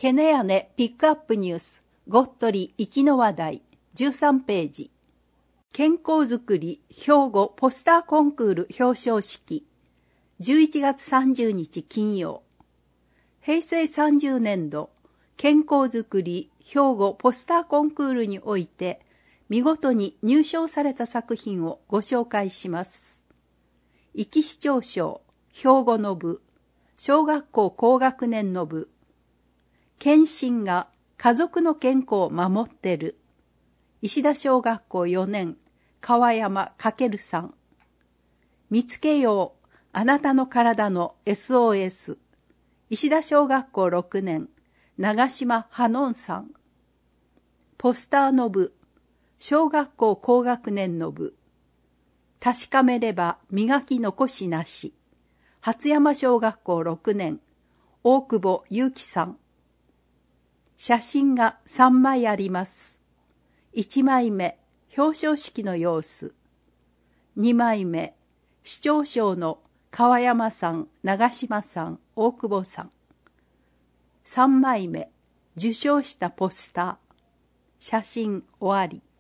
ケネヤネピックアップニュース、ゴットリ行きの話題、13ページ。健康づくり兵庫ポスターコンクール表彰式、11月30日金曜。平成30年度、健康づくり兵庫ポスターコンクールにおいて、見事に入賞された作品をご紹介します。壱岐市長賞、兵庫の部、小学校高学年の部、検診が家族の健康を守ってる。石田小学校4年、川山翔さん。見つけよう、あなたの体の SOS。石田小学校6年、長島はのんさん。ポスターの部、小学校高学年の部。確かめれば磨き残しなし。初山小学校6年、大久保祐樹さん。写真が3枚あります。1枚目、表彰式の様子。2枚目、市長賞の川山さん、長島さん、大久保さん。3枚目、受賞したポスター。写真終わり。